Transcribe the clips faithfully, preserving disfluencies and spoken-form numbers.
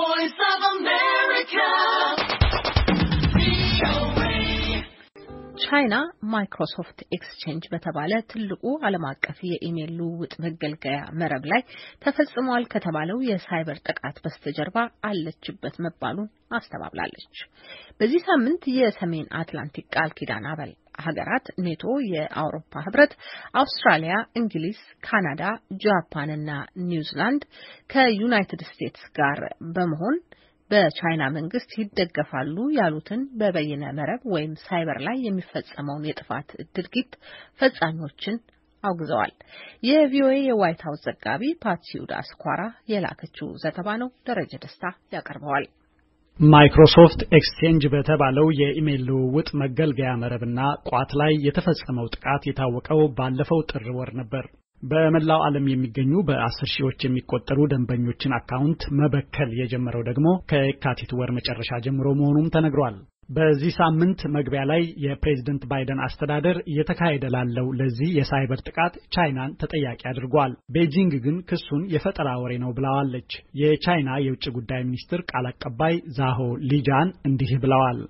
voice of America. ቻይና ማይክሮሶፍት ኤክስቼንጅ በተባለ ትልቁ ዓለም አቀፍ የኢሜል ልውውጥ መገልገያ መረብ ላይ ተፈጽሟል ከተባለው የሳይበር ጥቃት በስተጀርባ አለችበት መባሉን አስተባብላለች። በዚህ ሳምንት የሰሜን አትላንቲክ ቃል ኪዳን አባል ሀገራት ኔቶ፣ የአውሮፓ ህብረት፣ አውስትራሊያ፣ እንግሊዝ፣ ካናዳ፣ ጃፓን እና ኒውዚላንድ ከዩናይትድ ስቴትስ ጋር በመሆን በቻይና መንግስት ይደገፋሉ ያሉትን በበይነ መረብ ወይም ሳይበር ላይ የሚፈጸመውን የጥፋት ድርጊት ፈጻሚዎችን አውግዘዋል። የቪኦኤ የዋይት ሀውስ ዘጋቢ ፓትሲውዳ ስኳራ የላከችው ዘገባ ነው። ደረጀ ደስታ ያቀርበዋል። ማይክሮሶፍት ኤክስቼንጅ በተባለው የኢሜል ልውውጥ መገልገያ መረብና ቋት ላይ የተፈጸመው ጥቃት የታወቀው ባለፈው ጥር ወር ነበር። በመላው ዓለም የሚገኙ በአስር ሺዎች የሚቆጠሩ ደንበኞችን አካውንት መበከል የጀመረው ደግሞ ከየካቲት ወር መጨረሻ ጀምሮ መሆኑም ተነግሯል። በዚህ ሳምንት መግቢያ ላይ የፕሬዝዳንት ባይደን አስተዳደር እየተካሄደ ላለው ለዚህ የሳይበር ጥቃት ቻይናን ተጠያቂ አድርጓል። ቤጂንግ ግን ክሱን የፈጠራ ወሬ ነው ብለዋለች። የቻይና የውጭ ጉዳይ ሚኒስትር ቃል አቀባይ ዛሆ ሊጃን እንዲህ ብለዋል።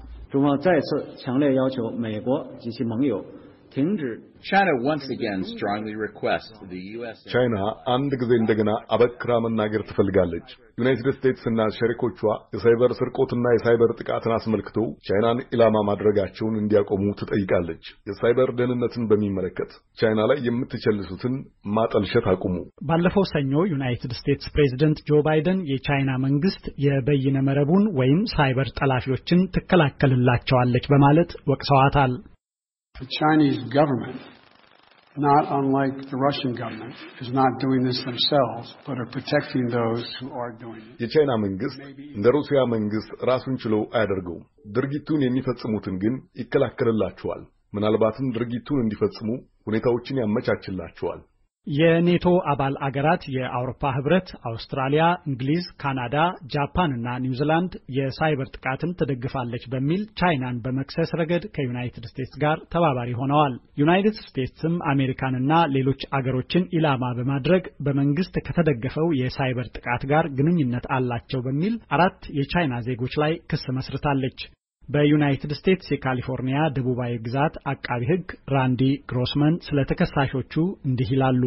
China once again strongly requests the U S ቻይና አንድ ጊዜ እንደገና አበክራ መናገር ትፈልጋለች። ዩናይትድ ስቴትስ እና ሸሪኮቿ የሳይበር ስርቆትና የሳይበር ጥቃትን አስመልክቶ ቻይናን ኢላማ ማድረጋቸውን እንዲያቆሙ ትጠይቃለች። የሳይበር ደህንነትን በሚመለከት ቻይና ላይ የምትቸልሱትን ማጠልሸት አቁሙ። ባለፈው ሰኞ ዩናይትድ ስቴትስ ፕሬዝዳንት ጆ ባይደን የቻይና መንግስት የበይነ መረቡን ወይም ሳይበር ጠላፊዎችን ትከላከልላቸዋለች በማለት ወቅሰዋታል። The Chinese government, not unlike the Russian government, is not doing this themselves, but are protecting those who are doing it. የቻይና መንግስት እንደ ሩሲያ መንግስት ራሱን ችሎ አያደርገውም። ድርጊቱን የሚፈጽሙትን ግን ይከላከልላቸዋል። ምናልባትም ድርጊቱን እንዲፈጽሙ ሁኔታዎችን ያመቻችላቸዋል። የኔቶ አባል አገራት የአውሮፓ ህብረት፣ አውስትራሊያ፣ እንግሊዝ፣ ካናዳ፣ ጃፓን እና ኒውዚላንድ የሳይበር ጥቃትን ትደግፋለች በሚል ቻይናን በመክሰስ ረገድ ከዩናይትድ ስቴትስ ጋር ተባባሪ ሆነዋል። ዩናይትድ ስቴትስም አሜሪካንና ሌሎች አገሮችን ኢላማ በማድረግ በመንግስት ከተደገፈው የሳይበር ጥቃት ጋር ግንኙነት አላቸው በሚል አራት የቻይና ዜጎች ላይ ክስ መስርታለች። በዩናይትድ ስቴትስ የካሊፎርኒያ ደቡባዊ ግዛት አቃቢ ህግ ራንዲ ግሮስማን ስለተከሳሾቹ እንዲህ ይላሉ።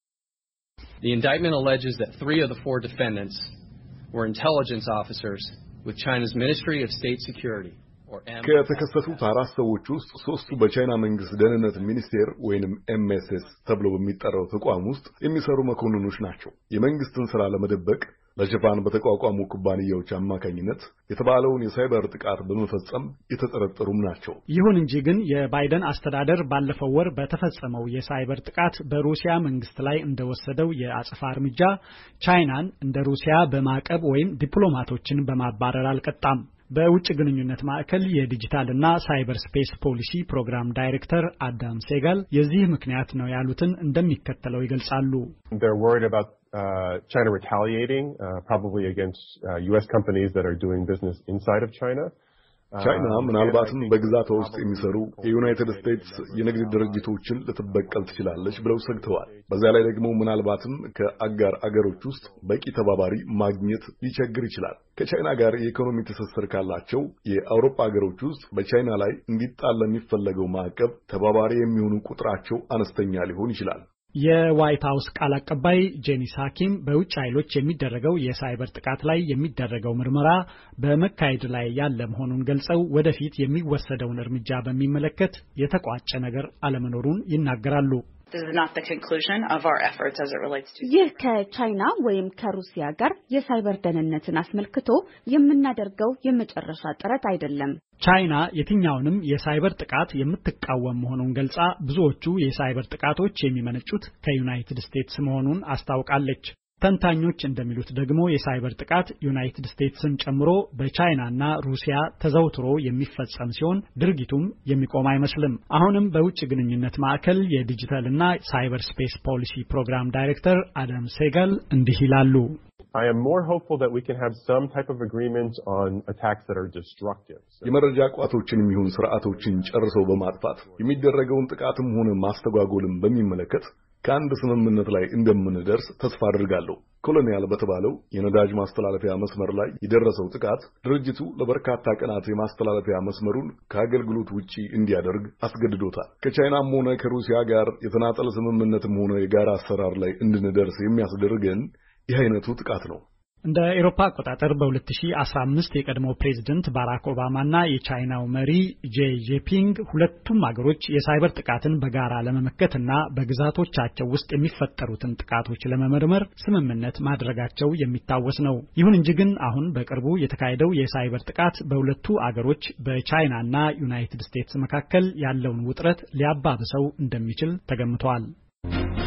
The indictment alleges that three of the four defendants were intelligence officers with China's Ministry of State Security or M S S. ከተከሰሱት አራት ሰዎች ውስጥ ሶስቱ በቻይና መንግስት ደህንነት ሚኒስቴር ወይንም ኤም ኤስ ኤስ ተብሎ በሚጠራው ተቋም ውስጥ የሚሰሩ መኮንኖች ናቸው። የመንግስትን ስራ ለመደበቅ በጃፓን በተቋቋሙ ኩባንያዎች አማካኝነት የተባለውን የሳይበር ጥቃት በመፈጸም የተጠረጠሩም ናቸው። ይሁን እንጂ ግን የባይደን አስተዳደር ባለፈው ወር በተፈጸመው የሳይበር ጥቃት በሩሲያ መንግስት ላይ እንደወሰደው የአጸፋ እርምጃ ቻይናን እንደ ሩሲያ በማዕቀብ ወይም ዲፕሎማቶችን በማባረር አልቀጣም። በውጭ ግንኙነት ማዕከል የዲጂታልና ሳይበር ስፔስ ፖሊሲ ፕሮግራም ዳይሬክተር አዳም ሴጋል የዚህ ምክንያት ነው ያሉትን እንደሚከተለው ይገልጻሉ። They're worried about uh, China retaliating uh, probably against uh, U S companies that are doing business inside of China. ቻይና ምናልባትም በግዛቷ ውስጥ የሚሰሩ የዩናይትድ ስቴትስ የንግድ ድርጅቶችን ልትበቀል ትችላለች ብለው ሰግተዋል። በዚያ ላይ ደግሞ ምናልባትም ከአጋር አገሮች ውስጥ በቂ ተባባሪ ማግኘት ሊቸግር ይችላል። ከቻይና ጋር የኢኮኖሚ ትስስር ካላቸው የአውሮፓ አገሮች ውስጥ በቻይና ላይ እንዲጣል ለሚፈለገው ማዕቀብ ተባባሪ የሚሆኑ ቁጥራቸው አነስተኛ ሊሆን ይችላል። የዋይት ሀውስ ቃል አቀባይ ጄኒ ሳኪም በውጭ ኃይሎች የሚደረገው የሳይበር ጥቃት ላይ የሚደረገው ምርመራ በመካሄድ ላይ ያለ መሆኑን ገልጸው ወደፊት የሚወሰደውን እርምጃ በሚመለከት የተቋጨ ነገር አለመኖሩን ይናገራሉ። ይህ ከቻይና ወይም ከሩሲያ ጋር የሳይበር ደህንነትን አስመልክቶ የምናደርገው የመጨረሻ ጥረት አይደለም። ቻይና የትኛውንም የሳይበር ጥቃት የምትቃወም መሆኑን ገልጻ ብዙዎቹ የሳይበር ጥቃቶች የሚመነጩት ከዩናይትድ ስቴትስ መሆኑን አስታውቃለች። ተንታኞች እንደሚሉት ደግሞ የሳይበር ጥቃት ዩናይትድ ስቴትስን ጨምሮ በቻይናና ሩሲያ ተዘውትሮ የሚፈጸም ሲሆን ድርጊቱም የሚቆም አይመስልም። አሁንም በውጭ ግንኙነት ማዕከል የዲጂታልና ሳይበር ስፔስ ፖሊሲ ፕሮግራም ዳይሬክተር አዳም ሴጋል እንዲህ ይላሉ። I am more hopeful that we can have some type of agreement on attacks that are destructive. የመረጃ ቋቶችን የሚሆን ስርዓቶችን ጨርሰው በማጥፋት የሚደረገውን ጥቃትም ሆነ ማስተጓጎልም በሚመለከት ከአንድ ስምምነት ላይ እንደምንደርስ ተስፋ አድርጋለሁ። ኮሎኒያል በተባለው የነዳጅ ማስተላለፊያ መስመር ላይ የደረሰው ጥቃት ድርጅቱ ለበርካታ ቀናት የማስተላለፊያ መስመሩን ከአገልግሎት ውጪ እንዲያደርግ አስገድዶታል። ከቻይናም ሆነ ከሩሲያ ጋር የተናጠል ስምምነትም ሆነ የጋራ አሰራር ላይ እንድንደርስ የሚያስደርገን ይህ አይነቱ ጥቃት ነው። እንደ አውሮፓ አቆጣጠር በ2015 የቀድሞው ፕሬዝዳንት ባራክ ኦባማና የቻይናው መሪ ጂ ጂንፒንግ ሁለቱም ሀገሮች የሳይበር ጥቃትን በጋራ ለመመከትና በግዛቶቻቸው ውስጥ የሚፈጠሩትን ጥቃቶች ለመመርመር ስምምነት ማድረጋቸው የሚታወስ ነው። ይሁን እንጂ ግን አሁን በቅርቡ የተካሄደው የሳይበር ጥቃት በሁለቱ አገሮች በቻይናና ዩናይትድ ስቴትስ መካከል ያለውን ውጥረት ሊያባብሰው እንደሚችል ተገምቷል።